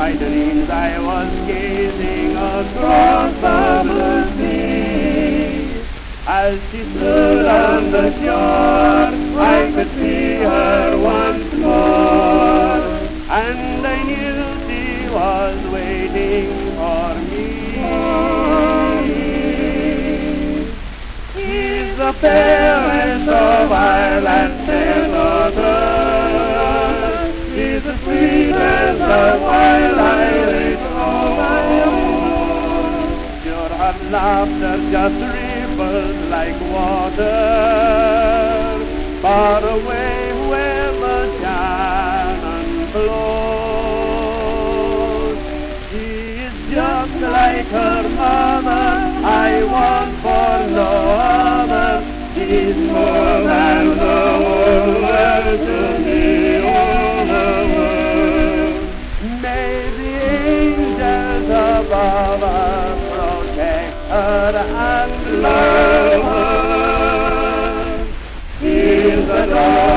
my dreams I was gazing across the blue sea. As she stood on the shore, I could see her once more, and I knew she was waiting for me. She's the fairest of Ireland's fair daughters. She's the sweetest of wild Irish rose. Sure, her laughter just rippled like water, far away where the Shannon flows. She is just like her mother, I want for no other. She's more than the whole world to me, all the world. May the angels above her protect her and love her. He's the